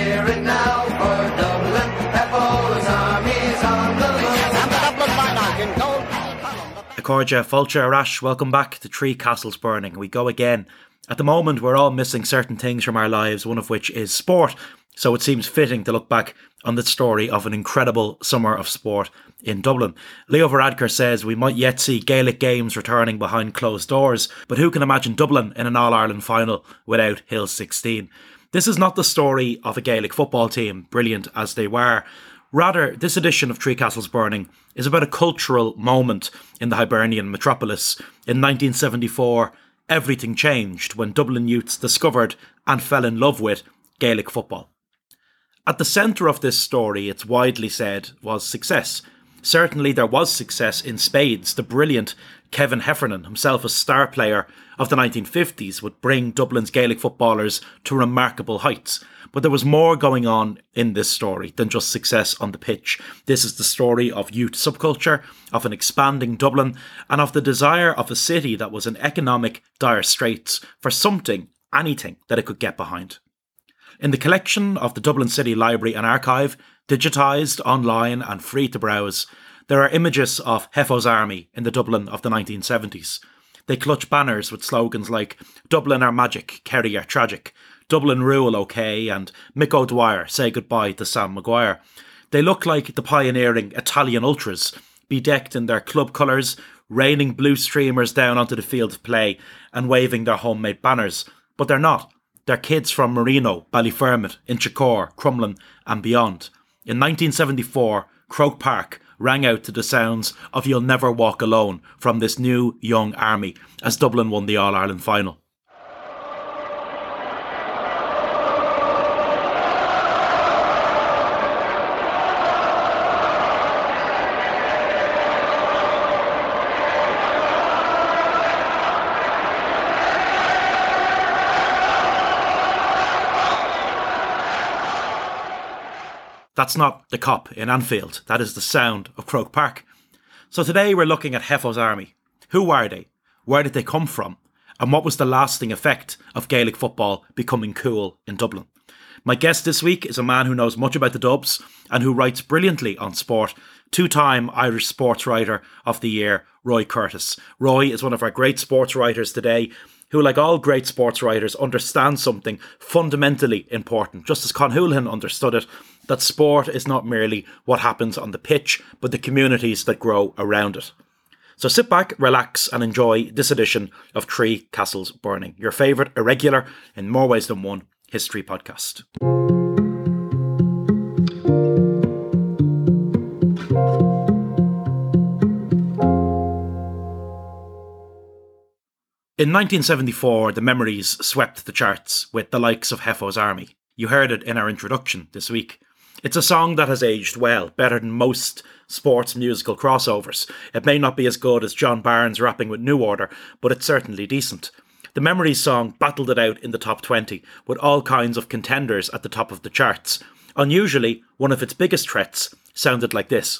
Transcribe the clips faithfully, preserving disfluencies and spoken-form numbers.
hear it now for Dublin. F O's armies on the move. And the Dublin Monarch in gold. Accordia, Fulcha, Arash, welcome back to Three Castles Burning. We go again. At the moment, we're all missing certain things from our lives, one of which is sport. So it seems fitting to look back on the story of an incredible summer of sport in Dublin. Leo Varadkar says we might yet see Gaelic games returning behind closed doors, but who can imagine Dublin in an All-Ireland final without Hill sixteen? This is not the story of a Gaelic football team, brilliant as they were. Rather, this edition of Three Castles Burning is about a cultural moment in the Hibernian metropolis. In nineteen seventy-four, everything changed when Dublin youths discovered and fell in love with Gaelic football. At the centre of this story, it's widely said, was success. Certainly there was success in spades. The brilliant Kevin Heffernan, himself a star player of the nineteen fifties, would bring Dublin's Gaelic footballers to remarkable heights. But there was more going on in this story than just success on the pitch. This is the story of youth subculture, of an expanding Dublin, and of the desire of a city that was in economic dire straits for something, anything that it could get behind. In the collection of the Dublin City Library and Archive, digitised, online and free to browse, there are images of Heffo's army in the Dublin of the nineteen seventies. They clutch banners with slogans like "Dublin are magic, Kerry are tragic," "Dublin rule okay," and "Mick O'Dwyer, say goodbye to Sam Maguire." They look like the pioneering Italian ultras, bedecked in their club colours, raining blue streamers down onto the field of play and waving their homemade banners. But they're not. They're kids from Marino, Ballyfermot, Inchicore, Crumlin and beyond. In nineteen seventy-four, Croke Park rang out to the sounds of "You'll Never Walk Alone" from this new young army as Dublin won the All-Ireland final. That's not the Cop in Anfield, that is the sound of Croke Park. So today we're looking at Heffo's army. Who are they? Where did they come from? And what was the lasting effect of Gaelic football becoming cool in Dublin? My guest this week is a man who knows much about the Dubs and who writes brilliantly on sport. Two-time Irish Sports Writer of the Year, Roy Curtis. Roy is one of our great sports writers today, who, like all great sports writers, understands something fundamentally important, just as Con Houlihan understood it, that sport is not merely what happens on the pitch, but the communities that grow around it. So sit back, relax, and enjoy this edition of Three Castles Burning, your favourite irregular, in more ways than one, history podcast. In nineteen seventy-four, the memories swept the charts with the likes of Heffo's Army. You heard it in our introduction this week. It's a song that has aged well, better than most sports musical crossovers. It may not be as good as John Barnes rapping with New Order, but it's certainly decent. The Memories song battled it out in the top twenty, with all kinds of contenders at the top of the charts. Unusually, one of its biggest threats sounded like this.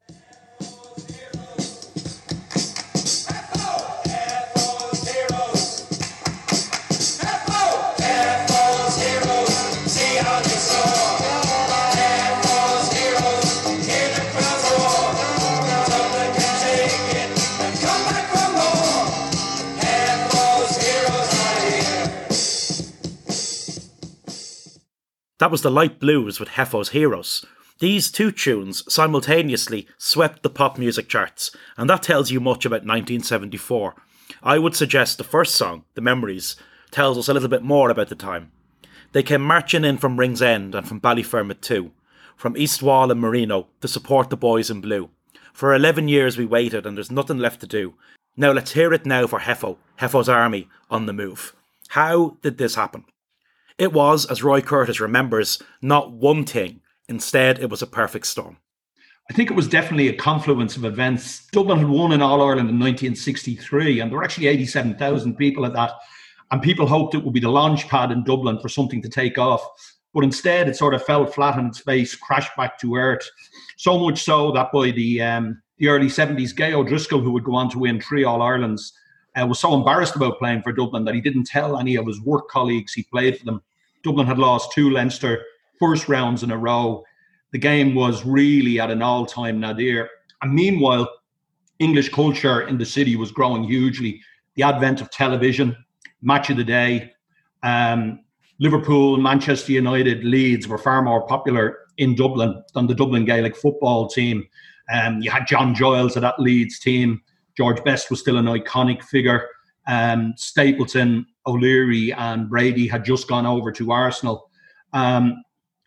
That was the Light Blues with Heffo's Heroes. These two tunes simultaneously swept the pop music charts, and that tells you much about nineteen seventy-four. I would suggest the first song, The Memories, tells us a little bit more about the time. They came marching in from Ringsend and from Ballyfermot too, from East Wall and Marino to support the boys in blue. For eleven years we waited and there's nothing left to do. Now let's hear it now for Heffo, Heffo's Army on the move. How did this happen? It was, as Roy Curtis remembers, not one thing. Instead, it was a perfect storm. I think it was definitely a confluence of events. Dublin had won in All-Ireland in nineteen sixty-three, and there were actually eighty-seven thousand people at that. And people hoped it would be the launch pad in Dublin for something to take off. But instead, it sort of fell flat on its face, crashed back to earth. So much so that by the um, the early seventies, Gay O'Driscoll, who would go on to win three All-Irelands, uh, was so embarrassed about playing for Dublin that he didn't tell any of his work colleagues he played for them. Dublin had lost to Leinster first rounds in a row. The game was really at an all-time nadir. And meanwhile, English culture in the city was growing hugely. The advent of television, Match of the Day, um, Liverpool, Manchester United, Leeds were far more popular in Dublin than the Dublin Gaelic football team. Um, you had John Giles of that Leeds team. George Best was still an iconic figure. Um, Stapleton, O'Leary and Brady had just gone over to Arsenal. Um,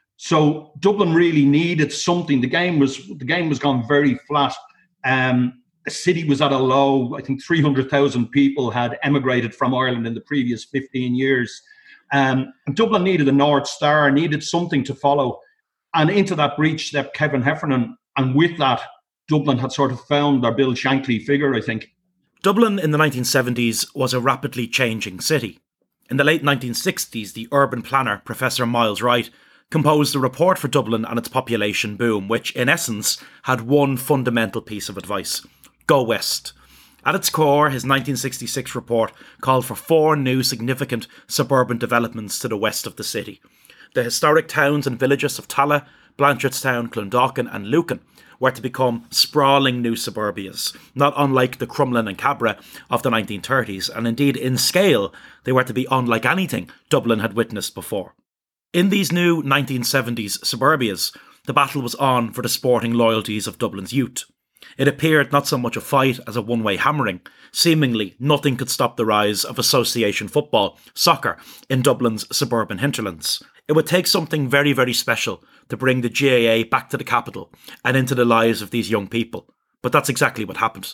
so Dublin really needed something. The game was the game was gone very flat. Um, the city was at a low. I think three hundred thousand people had emigrated from Ireland in the previous fifteen years. Um, and Dublin needed a North Star, needed something to follow. And into that breach stepped Kevin Heffernan. And with that, Dublin had sort of found their Bill Shankly figure, I think. Dublin in the nineteen seventies was a rapidly changing city. In the late nineteen sixties, the urban planner, Professor Miles Wright, composed a report for Dublin and its population boom, which, in essence, had one fundamental piece of advice: go west. At its core, his nineteen sixty-six report called for four new significant suburban developments to the west of the city. The historic towns and villages of Tallaght, Blanchardstown, Clondalkin and Lucan were to become sprawling new suburbias, not unlike the Crumlin and Cabra of the nineteen thirties, and indeed in scale they were to be unlike anything Dublin had witnessed before. In these new nineteen seventies suburbias, the battle was on for the sporting loyalties of Dublin's youth. It appeared not so much a fight as a one-way hammering. Seemingly, nothing could stop the rise of association football, soccer, in Dublin's suburban hinterlands. It would take something very, very special to bring the G A A back to the capital and into the lives of these young people. But that's exactly what happened.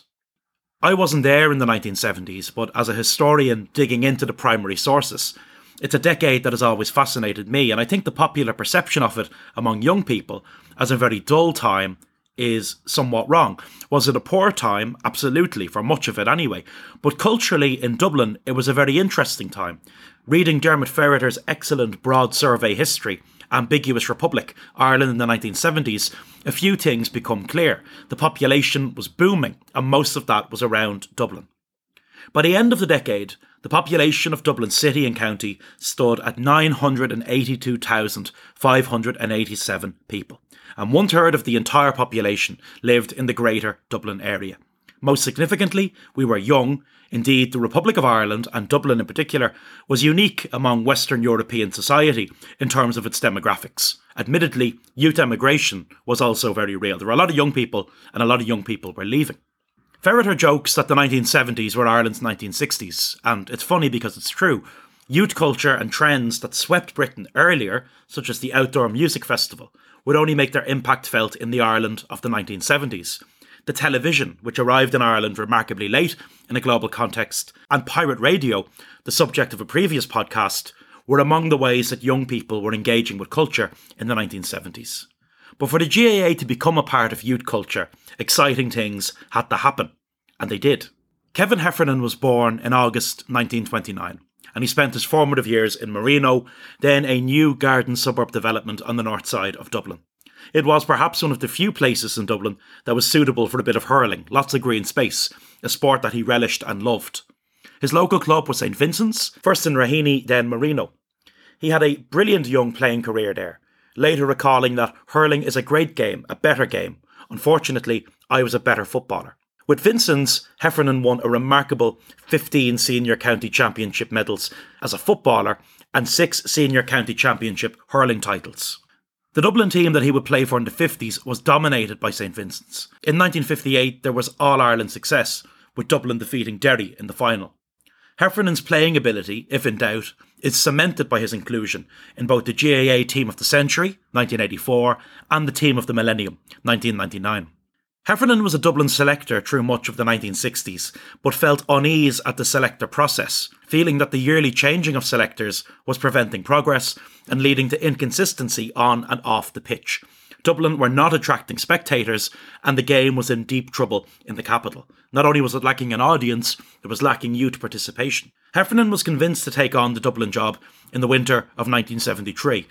I wasn't there in the nineteen seventies, but as a historian digging into the primary sources, it's a decade that has always fascinated me, and I think the popular perception of it among young people as a very dull time is somewhat wrong. Was it a poor time? Absolutely, for much of it anyway. But culturally in Dublin, it was a very interesting time. Reading Dermot Ferreter's excellent broad survey history, Ambiguous Republic, Ireland in the nineteen seventies, a few things become clear. The population was booming, and most of that was around Dublin. By the end of the decade, the population of Dublin City and County stood at nine hundred eighty-two thousand five hundred eighty-seven people, and one third of the entire population lived in the greater Dublin area. Most significantly, we were young. Indeed, the Republic of Ireland, and Dublin in particular, was unique among Western European society in terms of its demographics. Admittedly, youth emigration was also very real. There were a lot of young people, and a lot of young people were leaving. Ferreter jokes that the nineteen seventies were Ireland's nineteen sixties, and it's funny because it's true. Youth culture and trends that swept Britain earlier, such as the Outdoor Music Festival, would only make their impact felt in the Ireland of the nineteen seventies. The television, which arrived in Ireland remarkably late in a global context, and pirate radio, the subject of a previous podcast, were among the ways that young people were engaging with culture in the nineteen seventies. But for the G A A to become a part of youth culture, exciting things had to happen, and they did. Kevin Heffernan was born in August nineteen twenty-nine, and he spent his formative years in Marino, then a new garden suburb development on the north side of Dublin. It was perhaps one of the few places in Dublin that was suitable for a bit of hurling, lots of green space, a sport that he relished and loved. His local club was Saint Vincent's, first in Raheny, then Marino. He had a brilliant young playing career there, later recalling that hurling is a great game, a better game. Unfortunately, I was a better footballer. With Vincent's, Heffernan won a remarkable fifteen senior county championship medals as a footballer and six senior county championship hurling titles. The Dublin team that he would play for in the fifties was dominated by Saint Vincent's. In nineteen fifty-eight, there was All-Ireland success, with Dublin defeating Derry in the final. Heffernan's playing ability, if in doubt, is cemented by his inclusion in both the G A A Team of the Century, nineteen eighty-four, and the Team of the Millennium, nineteen ninety-nine. Heffernan was a Dublin selector through much of the nineteen sixties, but felt unease at the selector process, feeling that the yearly changing of selectors was preventing progress and leading to inconsistency on and off the pitch. Dublin were not attracting spectators, and the game was in deep trouble in the capital. Not only was it lacking an audience, it was lacking youth participation. Heffernan was convinced to take on the Dublin job in the winter of nineteen seventy-three.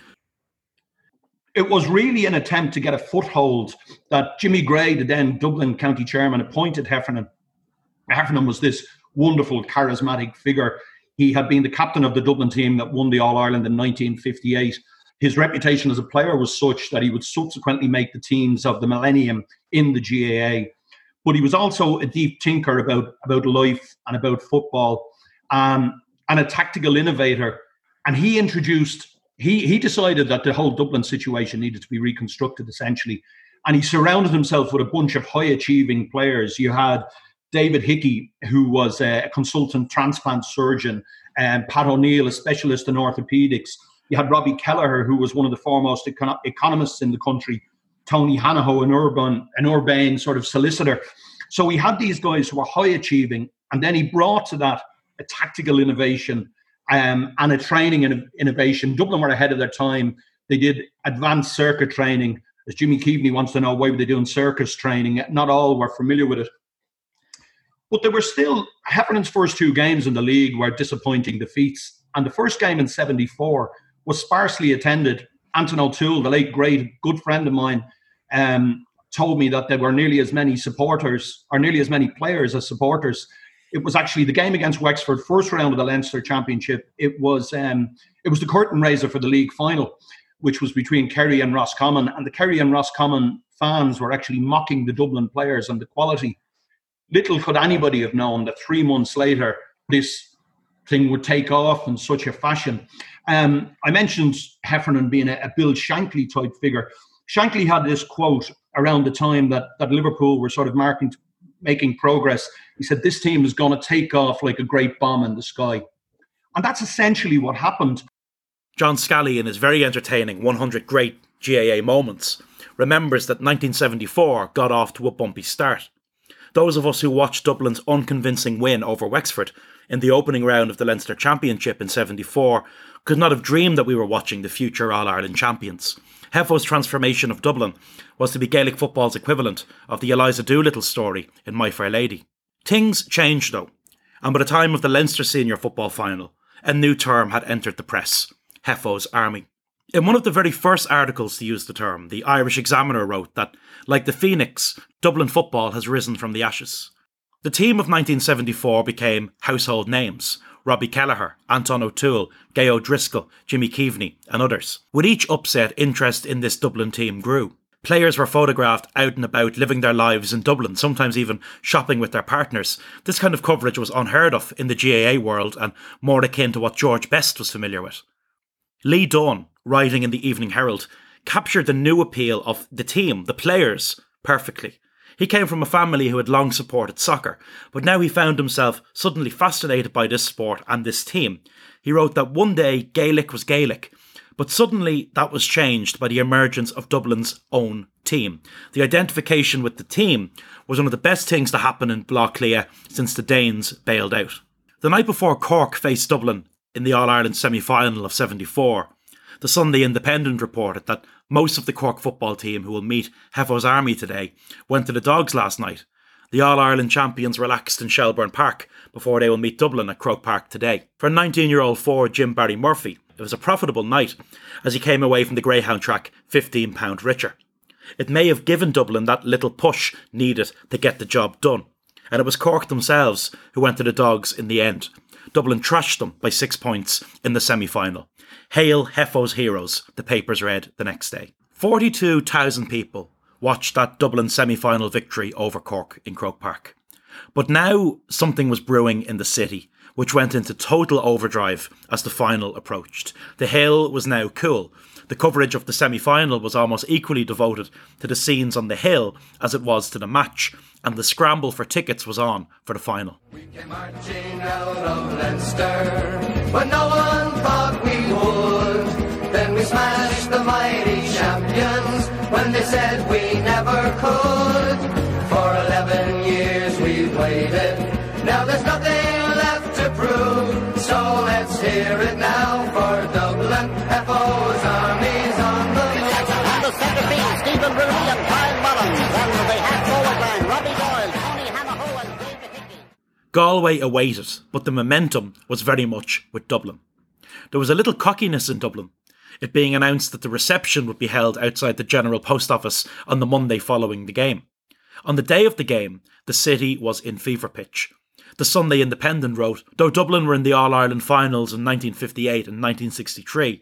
It was really an attempt to get a foothold that Jimmy Gray, the then Dublin County Chairman, appointed Heffernan. Heffernan was this wonderful, charismatic figure. He had been the captain of the Dublin team that won the All-Ireland in nineteen fifty-eight. his reputation as a player was such that he would subsequently make the teams of the millennium in the G A A. But he was also a deep thinker about, about life and about football, um, and a tactical innovator. And he introduced, he, he decided that the whole Dublin situation needed to be reconstructed, essentially. And he surrounded himself with a bunch of high-achieving players. You had David Hickey, who was a consultant transplant surgeon, and Pat O'Neill, a specialist in orthopedics. You had Robbie Kelleher, who was one of the foremost econ- economists in the country. Tony Hanaho, an urban, an urbane sort of solicitor. So we had these guys who were high achieving, and then he brought to that a tactical innovation um, and a training in- innovation. Dublin were ahead of their time. They did advanced circuit training. As Jimmy Keaveney wants to know, why were they doing circus training? Not all were familiar with it. But there were still, Heffernan's first two games in the league were disappointing defeats. And the first game in seventy-four was sparsely attended. Anton O'Toole, the late great good friend of mine, um, told me that there were nearly as many supporters, or nearly as many players as supporters. It was actually the game against Wexford, first round of the Leinster Championship. It was um, it was the curtain raiser for the league final, which was between Kerry and Roscommon. And the Kerry and Roscommon fans were actually mocking the Dublin players and the quality. Little could anybody have known that three months later, this thing would take off in such a fashion. Um, I mentioned Heffernan being a, a Bill Shankly type figure. Shankly had this quote around the time that, that Liverpool were sort of marking, making progress. He said, this team is going to take off like a great bomb in the sky. And that's essentially what happened. John Scally, in his very entertaining one hundred Great G A A Moments, remembers that nineteen seventy-four got off to a bumpy start. Those of us who watched Dublin's unconvincing win over Wexford in the opening round of the Leinster Championship in seventy-four could not have dreamed that we were watching the future All-Ireland champions. Heffo's transformation of Dublin was to be Gaelic football's equivalent of the Eliza Doolittle story in My Fair Lady. Things changed though, and by the time of the Leinster Senior Football Final, a new term had entered the press: Heffo's Army. In one of the very first articles to use the term, the Irish Examiner wrote that, like the phoenix, Dublin football has risen from the ashes. The team of nineteen seventy-four became household names: Robbie Kelleher, Anton O'Toole, Gay O'Driscoll, Jimmy Keaveney and others. With each upset, interest in this Dublin team grew. Players were photographed out and about living their lives in Dublin, sometimes even shopping with their partners. This kind of coverage was unheard of in the G A A world and more akin to what George Best was familiar with. Lee Dunn, writing in the Evening Herald, captured the new appeal of the team, the players, perfectly. He came from a family who had long supported soccer, but now he found himself suddenly fascinated by this sport and this team. He wrote that one day Gaelic was Gaelic, but suddenly that was changed by the emergence of Dublin's own team. The identification with the team was one of the best things to happen in Blocklia since the Danes bailed out. The night before Cork faced Dublin in the All-Ireland semi-final of seventy-four, the Sunday Independent reported that most of the Cork football team who will meet Heffo's Army today went to the Dogs last night. The All-Ireland champions relaxed in Shelbourne Park before they will meet Dublin at Croke Park today. For nineteen-year-old forward Jim Barry Murphy, it was a profitable night as he came away from the Greyhound track fifteen pounds richer. It may have given Dublin that little push needed to get the job done. And it was Cork themselves who went to the Dogs in the end. Dublin trashed them by six points in the semi-final. Hail Heffo's heroes, the papers read the next day. forty-two thousand people watched that Dublin semi-final victory over Cork in Croke Park. But now something was brewing in the city, which went into total overdrive as the final approached. The hill was now cool. The coverage of the semi-final was almost equally devoted to the scenes on the hill as it was to the match, and the scramble for tickets was on for the final. We came marching out of Leinster, but no one thought we would. Then we smashed the mighty champions when they said we never could. For eleven years we've waited, now there's nothing left to prove. So let's hear it now for Dublin, Heffo's Army's on the move. And the centre field, Stephen Rooney and Kyle Mullins. And the half forward line, Robbie Doyle, Tony Hanaho and David Hickey. Galway awaited, but the momentum was very much with Dublin. There was a little cockiness in Dublin, it being announced that the reception would be held outside the General Post Office on the Monday following the game. On the day of the game, the city was in fever pitch. The Sunday Independent wrote, though Dublin were in the All-Ireland finals in nineteen fifty-eight and nineteen sixty-three,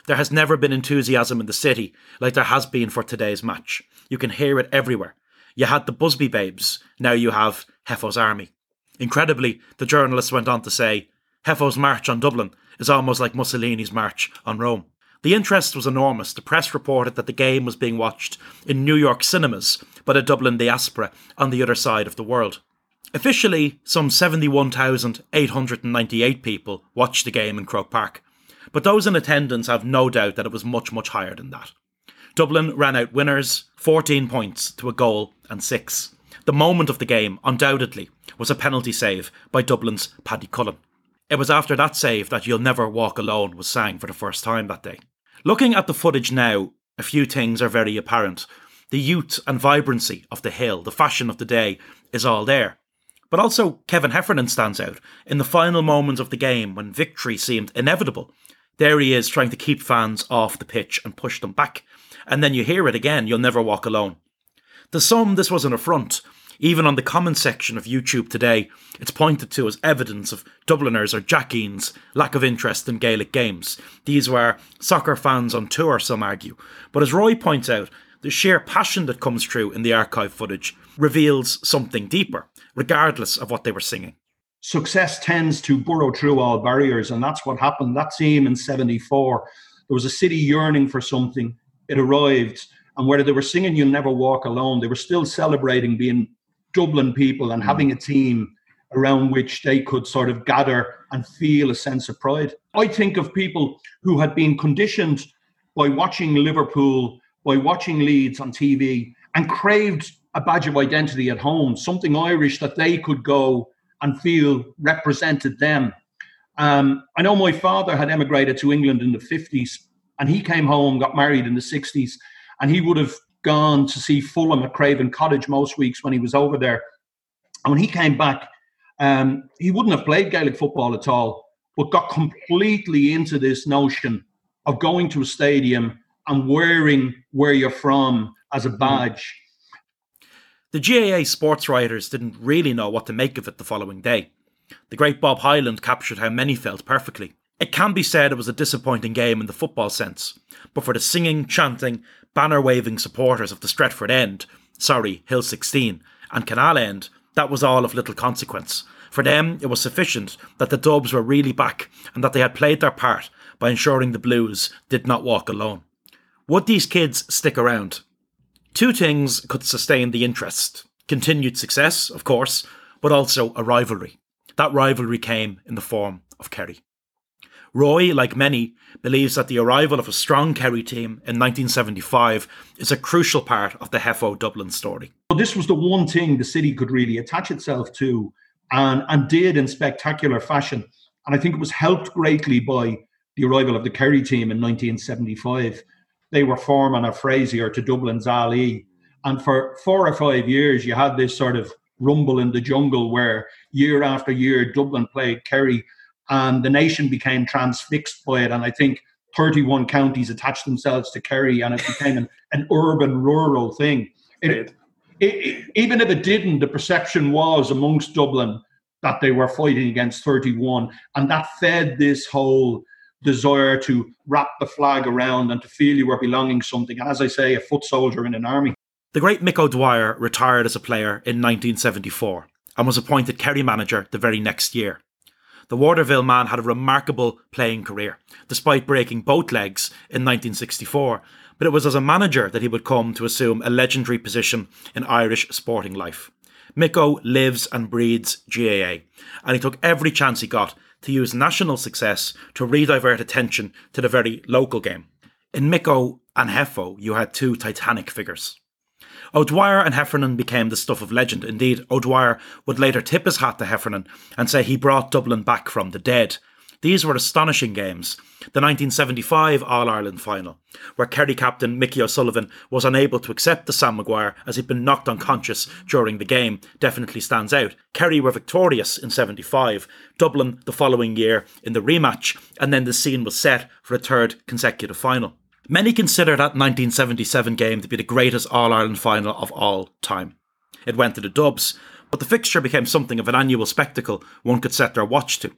There has never been enthusiasm in the city like there has been for today's match. You can hear it everywhere. You had the Busby Babes, now you have Heffo's Army. Incredibly, the journalist went on to say, Heffo's march on Dublin is almost like Mussolini's march on Rome. The interest was enormous. The press reported that the game was being watched in New York cinemas by the Dublin diaspora on the other side of the world. Officially, some seventy-one thousand eight hundred ninety-eight people watched the game in Croke Park, but those in attendance have no doubt that it was much, much higher than that. Dublin ran out winners, fourteen points to a goal and six. The moment of the game, undoubtedly, was a penalty save by Dublin's Paddy Cullen. It was after that save that You'll Never Walk Alone was sang for the first time that day. Looking at the footage now, a few things are very apparent. The youth and vibrancy of the hill, the fashion of the day, is all there. But also Kevin Heffernan stands out. In the final moments of the game, when victory seemed inevitable, there he is trying to keep fans off the pitch and push them back. And then you hear it again, You'll Never Walk Alone. To some, this was an affront. Even on the comment section of YouTube today, it's pointed to as evidence of Dubliners or Jackeens' lack of interest in Gaelic games. These were soccer fans on tour, some argue. But as Roy points out, the sheer passion that comes through in the archive footage reveals something deeper, regardless of what they were singing. Success tends to burrow through all barriers, and that's what happened. That team in seventy-four, there was a city yearning for something. It arrived, and whether they were singing You'll Never Walk Alone, they were still celebrating being Dublin people and having a team around which they could sort of gather and feel a sense of pride. I think of people who had been conditioned by watching Liverpool, by watching Leeds on T V, and craved a badge of identity at home, something Irish that they could go and feel represented them. Um, I know my father had emigrated to England in the fifties, and he came home, got married in the sixties, and he would have gone to see Fulham at Craven Cottage most weeks when he was over there. And when he came back, um, he wouldn't have played Gaelic football at all, but got completely into this notion of going to a stadium and wearing where you're from as a badge. The G A A sports writers didn't really know what to make of it the following day. The great Bob Hyland captured how many felt perfectly. It can be said it was a disappointing game in the football sense, but for the singing, chanting, banner-waving supporters of the Stretford End, sorry, Hill sixteen, and Canal End, that was all of little consequence. For them, it was sufficient that the Dubs were really back and that they had played their part by ensuring the Blues did not walk alone. Would these kids stick around? Two things could sustain the interest. Continued success, of course, but also a rivalry. That rivalry came in the form of Kerry. Roy, like many, believes that the arrival of a strong Kerry team in nineteen seventy-five is a crucial part of the Heffo Dublin story. Well, this was the one thing the city could really attach itself to and, and did in spectacular fashion. And I think it was helped greatly by the arrival of the Kerry team in nineteen seventy-five. They were Foreman or Frazier to Dublin's Ali. And for four or five years, you had this sort of rumble in the jungle where year after year, Dublin played Kerry. And the nation became transfixed by it. And I think thirty-one counties attached themselves to Kerry, and it became an, an urban-rural thing. It, it, it, even if it didn't, the perception was amongst Dublin that they were fighting against thirty-one. And that fed this whole desire to wrap the flag around and to feel you were belonging something. And as I say, a foot soldier in an army. The great Mick O'Dwyer retired as a player in nineteen seventy-four and was appointed Kerry manager the very next year. The Waterville man had a remarkable playing career, despite breaking both legs in nineteen sixty-four, but it was as a manager that he would come to assume a legendary position in Irish sporting life. Micko lives and breathes G A A, and he took every chance he got to use national success to redivert attention to the very local game. In Micko and Heffo, you had two titanic figures. O'Dwyer and Heffernan became the stuff of legend. Indeed, O'Dwyer would later tip his hat to Heffernan and say he brought Dublin back from the dead. These were astonishing games. The nineteen seventy-five All-Ireland final, where Kerry captain Mickey O'Sullivan was unable to accept the Sam Maguire as he'd been knocked unconscious during the game, definitely stands out. Kerry were victorious in seventy-five, Dublin the following year in the rematch, and then the scene was set for a third consecutive final. Many consider that nineteen seventy-seven game to be the greatest All-Ireland final of all time. It went to the Dubs, but the fixture became something of an annual spectacle one could set their watch to.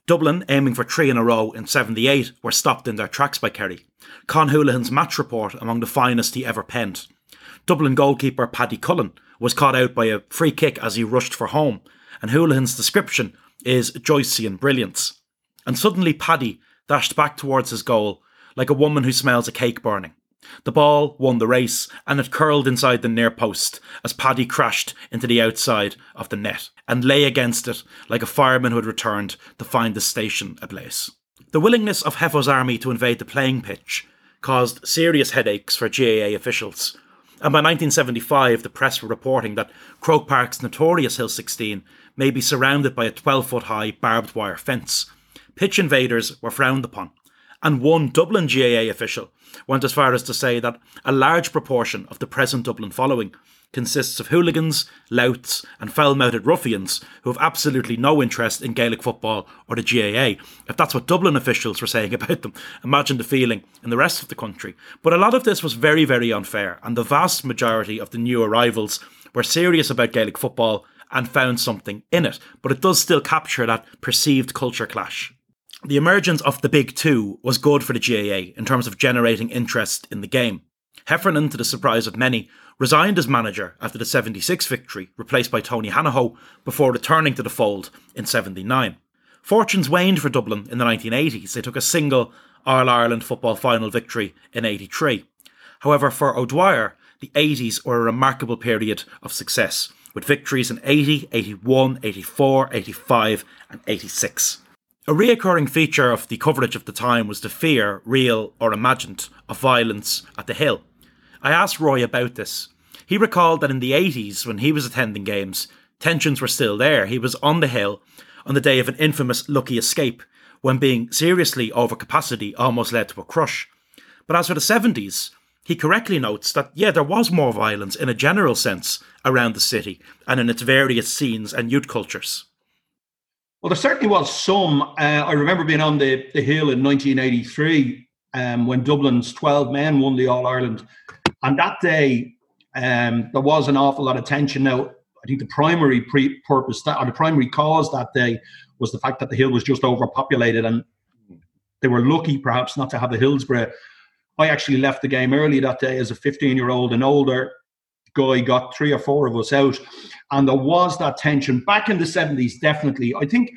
Dublin, aiming for three in a row in seventy-eight, were stopped in their tracks by Kerry. Con Houlihan's match report among the finest he ever penned. Dublin goalkeeper Paddy Cullen was caught out by a free kick as he rushed for home, and Houlihan's description is Joycean brilliance. And suddenly Paddy dashed back towards his goal like a woman who smells a cake burning. The ball won the race, and it curled inside the near post as Paddy crashed into the outside of the net and lay against it like a fireman who had returned to find the station ablaze. The willingness of Heffo's army to invade the playing pitch caused serious headaches for G A A officials, and by nineteen seventy-five the press were reporting that Croke Park's notorious Hill sixteen may be surrounded by a twelve-foot high barbed wire fence. Pitch invaders were frowned upon, and one Dublin G A A official went as far as to say that a large proportion of the present Dublin following consists of hooligans, louts and foul-mouthed ruffians who have absolutely no interest in Gaelic football or the G A A. If that's what Dublin officials were saying about them, imagine the feeling in the rest of the country. But a lot of this was very, very unfair, and the vast majority of the new arrivals were serious about Gaelic football and found something in it, but it does still capture that perceived culture clash. The emergence of the Big Two was good for the G A A in terms of generating interest in the game. Heffernan, to the surprise of many, resigned as manager after the seventy-six victory, replaced by Tony Hanaho, before returning to the fold in seventy-nine. Fortunes waned for Dublin in the nineteen eighties. They took a single All-Ireland football final victory in eighty-three. However, for O'Dwyer, the eighties were a remarkable period of success, with victories in eighty, eighty-one, eighty-four, eighty-five and eighty-six. A reoccurring feature of the coverage of the time was the fear, real or imagined, of violence at the Hill. I asked Roy about this. He recalled that in the eighties, when he was attending games, tensions were still there. He was on the Hill on the day of an infamous lucky escape, when being seriously over capacity almost led to a crush. But as for the seventies, he correctly notes that, yeah, there was more violence in a general sense around the city and in its various scenes and youth cultures. Well, there certainly was some. Uh, I remember being on the, the Hill in nineteen eighty-three um, when Dublin's twelve men won the All-Ireland. And that day, um, there was an awful lot of tension. Now, I think the primary pre- purpose, that, or the primary cause that day was the fact that the Hill was just overpopulated and they were lucky perhaps not to have the Hillsborough. I actually left the game early that day as a fifteen-year-old and older guy, got three or four of us out. And there was that tension back in the seventies, definitely. I think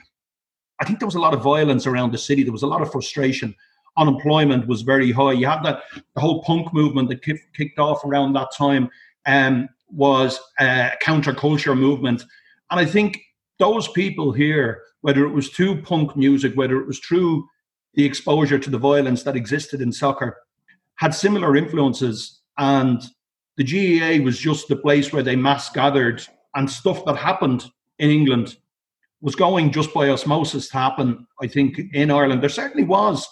I think there was a lot of violence around the city. There was a lot of frustration. Unemployment was very high. You had that the whole punk movement that kick, kicked off around that time um, was a counterculture movement. And I think those people here, whether it was through punk music, whether it was through the exposure to the violence that existed in soccer, had similar influences. And the G A A was just the place where they mass gathered, and stuff that happened in England was going just by osmosis to happen, I think, in Ireland. There certainly was.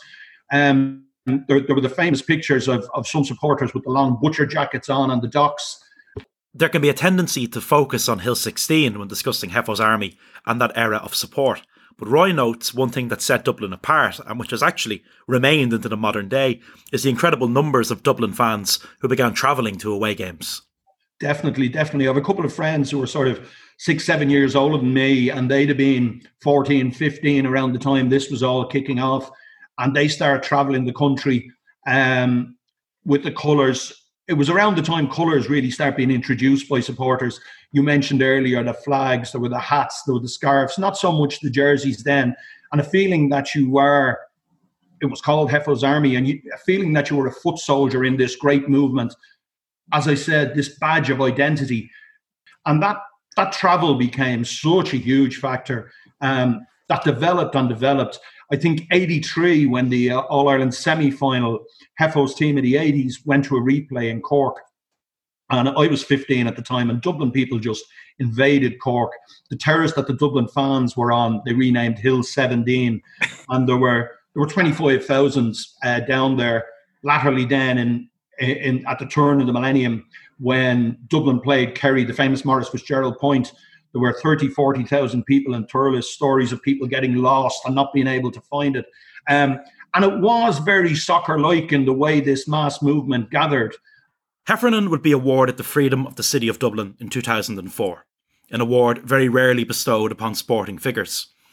Um, there, there were the famous pictures of, of some supporters with the long butcher jackets on on the docks. There can be a tendency to focus on Hill sixteen when discussing Heffo's army and that era of support. But Roy notes one thing that set Dublin apart, and which has actually remained into the modern day, is the incredible numbers of Dublin fans who began travelling to away games. Definitely, definitely. I have a couple of friends who were sort of six, seven years older than me, and they'd have been fourteen, fifteen around the time this was all kicking off. And they started travelling the country um, with the colours. It was around the time colours really started being introduced by supporters. You mentioned earlier the flags, there were the hats, there were the scarves, not so much the jerseys then. And a feeling that you were, it was called Heffo's Army, and you, a feeling that you were a foot soldier in this great movement. As I said, this badge of identity. And that that travel became such a huge factor um, that developed and developed. I think eighty-three, when the uh, All-Ireland semi-final, Heffo's team of the eighties went to a replay in Cork. And I was fifteen at the time, and Dublin people just invaded Cork. The terrace that the Dublin fans were on, they renamed Hill seventeen. And there were there were twenty-five thousand uh, down there. Latterly then, in, in at the turn of the millennium, when Dublin played Kerry, the famous Maurice Fitzgerald Point, there were thirty, forty thousand people in Thurles, stories of people getting lost and not being able to find it. Um, and it was very soccer-like in the way this mass movement gathered. Heffernan would be awarded the Freedom of the City of Dublin in two thousand four, an award very rarely bestowed upon sporting figures.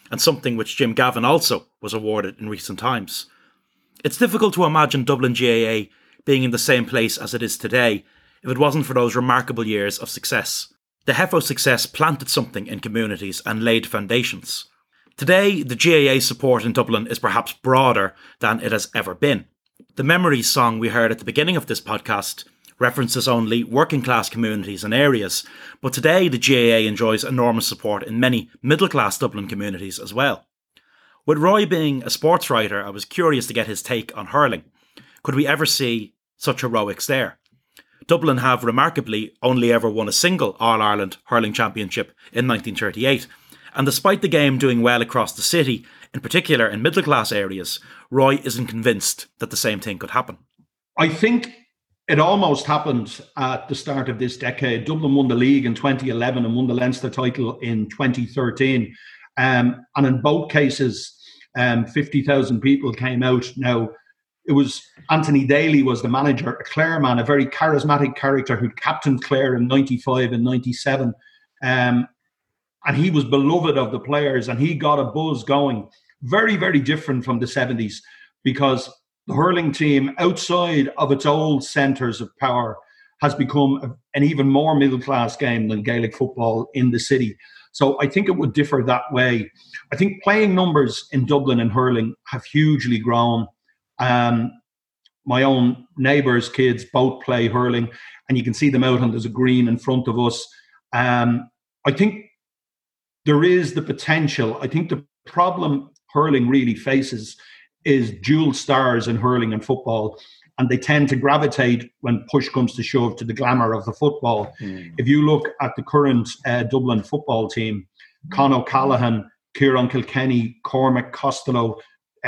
and something which Jim Gavin also was awarded in recent times. It's difficult to imagine Dublin G A A being in the same place as it is today if it wasn't for those remarkable years of success. The H E F O success planted something in communities and laid foundations. Today, the G A A support in Dublin is perhaps broader than it has ever been. The Memories song we heard at the beginning of this podcast references only working class communities and areas, but today the G A A enjoys enormous support in many middle class Dublin communities as well. With Roy being a sports writer, I was curious to get his take on hurling. Could we ever see such heroics there? Dublin have remarkably only ever won a single All-Ireland hurling championship in nineteen thirty-eight, and despite the game doing well across the city, in particular in middle class areas, Roy isn't convinced that the same thing could happen. I think it almost happened at the start of this decade. Dublin won the league in twenty eleven and won the Leinster title in twenty thirteen. Um, and in both cases, um, fifty thousand people came out. Now, it was Anthony Daly was the manager, a Clare man, a very charismatic character who captained Clare in ninety-five and ninety-seven. Um, and he was beloved of the players and he got a buzz going. Very, very different from the seventies, because the hurling team, outside of its old centres of power, has become an even more middle-class game than Gaelic football in the city. So I think it would differ that way. I think playing numbers in Dublin and hurling have hugely grown. Um, my own neighbours' kids both play hurling, and you can see them out on there's a green in front of us. Um, I think there is the potential. I think the problem hurling really faces is dual stars in hurling and football, and they tend to gravitate when push comes to shove to the glamour of the football. Mm. If you look at the current uh, Dublin football team, Con O'Callaghan, Kieran Kilkenny, Cormac Costello,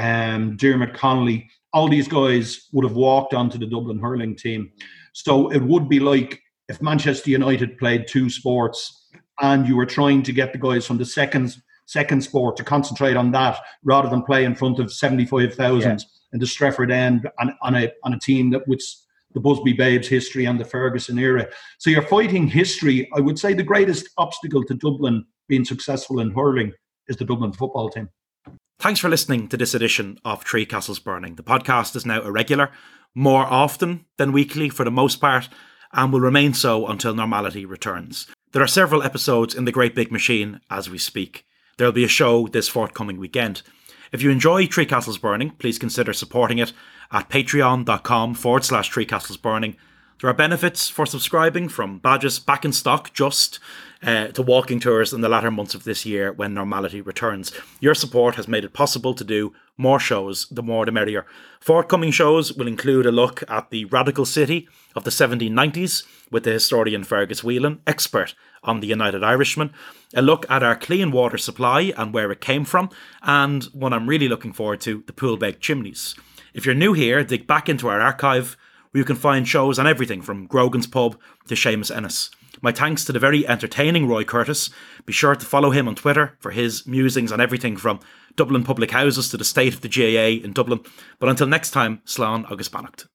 um, Dermot Connolly, all these guys would have walked onto the Dublin hurling team. So it would be like if Manchester United played two sports and you were trying to get the guys from the second second sport to concentrate on that rather than play in front of seventy-five thousand yeah. in the Strefford end and on a on a team that with the Busby Babes history and the Ferguson era. So you're fighting history. I would say the greatest obstacle to Dublin being successful in hurling is the Dublin football team. Thanks for listening to this edition of Three Castles Burning. The podcast is now irregular, more often than weekly for the most part, and will remain so until normality returns. There are several episodes in the Great Big Machine as we speak. There'll be a show this forthcoming weekend. If you enjoy Three Castles Burning, please consider supporting it at patreon.com forward slash Three Castles Burning. There are benefits for subscribing, from badges back in stock just uh, to walking tours in the latter months of this year when normality returns. Your support has made it possible to do more shows, the more the merrier. Forthcoming shows will include a look at the radical city of the seventeen nineties with the historian Fergus Whelan, expert on the United Irishman, a look at our clean water supply and where it came from, and one I'm really looking forward to, the Poolbeg chimneys. If you're new here, dig back into our archive where you can find shows on everything from Grogan's Pub to Seamus Ennis. My thanks to the very entertaining Roy Curtis. Be sure to follow him on Twitter for his musings on everything from Dublin public houses to the state of the G A A in Dublin. But until next time, Slán agus Beannacht.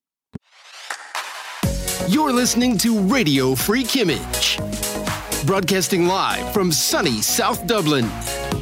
You're listening to Radio Free Kimmage, broadcasting live from sunny South Dublin.